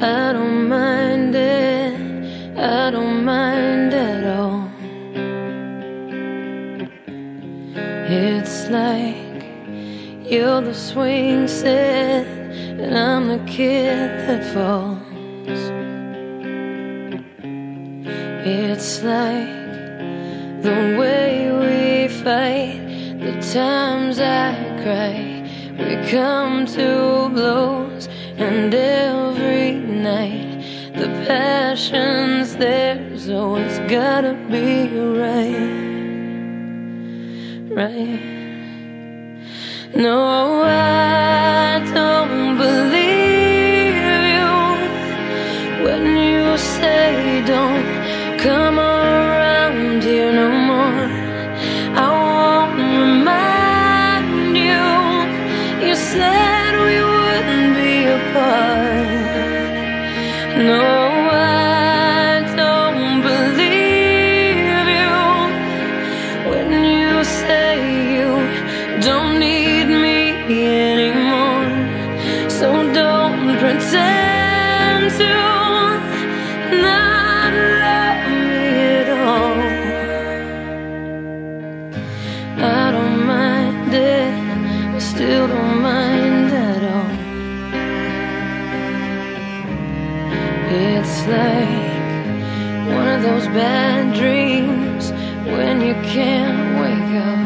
I don't mind it, I don't mind at all. It's like you're the swing set and I'm the kid that falls. It's like the way we fight, the times I cry. We come to blows, and every night the passion's there, so it's gotta be right. No, I don't believe you when you say don't come around here no more. I won't remind you, you said we wouldn't be apart. No, I don't believe you when you say you don't need me anymore. So don't pretend to not love me at all. I don't mind it, I still don't mind at all. It's like one of those bad dreams when you can't wake up.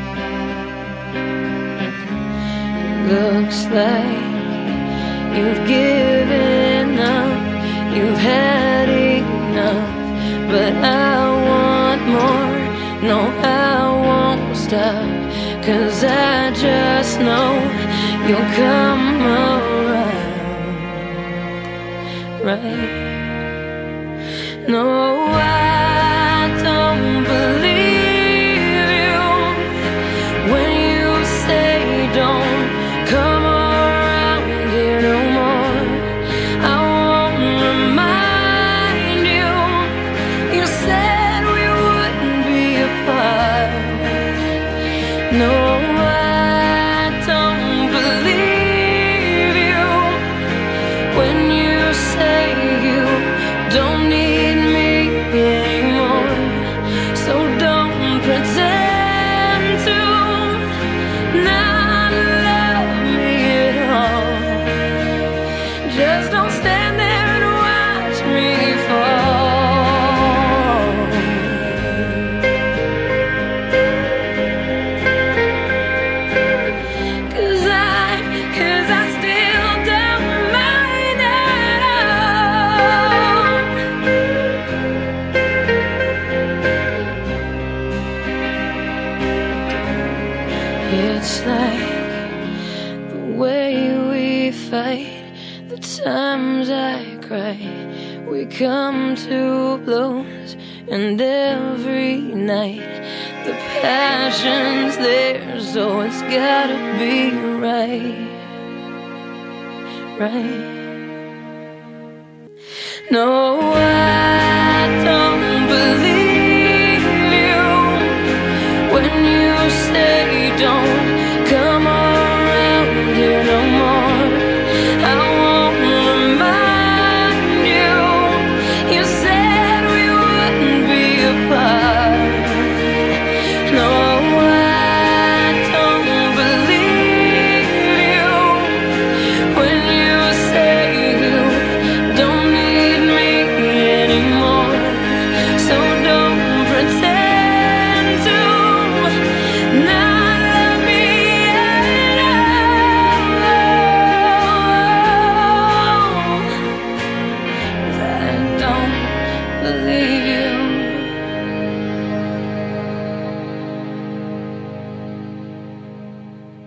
It looks like you've given up, you've had enough, but I want more. No, I won't stop, 'cause I just know you'll come around, right? No, I don't believe you when you say don't come around here no more. I won't remind you, you said we wouldn't be apart. No, I don't believe you when you say you don't need me anymore. So don't pretend to not love me at all. Just don't stand there and watch me fall. 'Cause I still don't mind at all. It's like the way we fight, the times I cry. We come to blows, and every night the passion's there, so it's gotta be right. No, I don't believe you when you say don't come around here no more. I won't remind you, you said we wouldn't be apart. No, I don't believe you when you say you don't need me anymore. So don't pretend to not love me at all. 'Cause I don't believe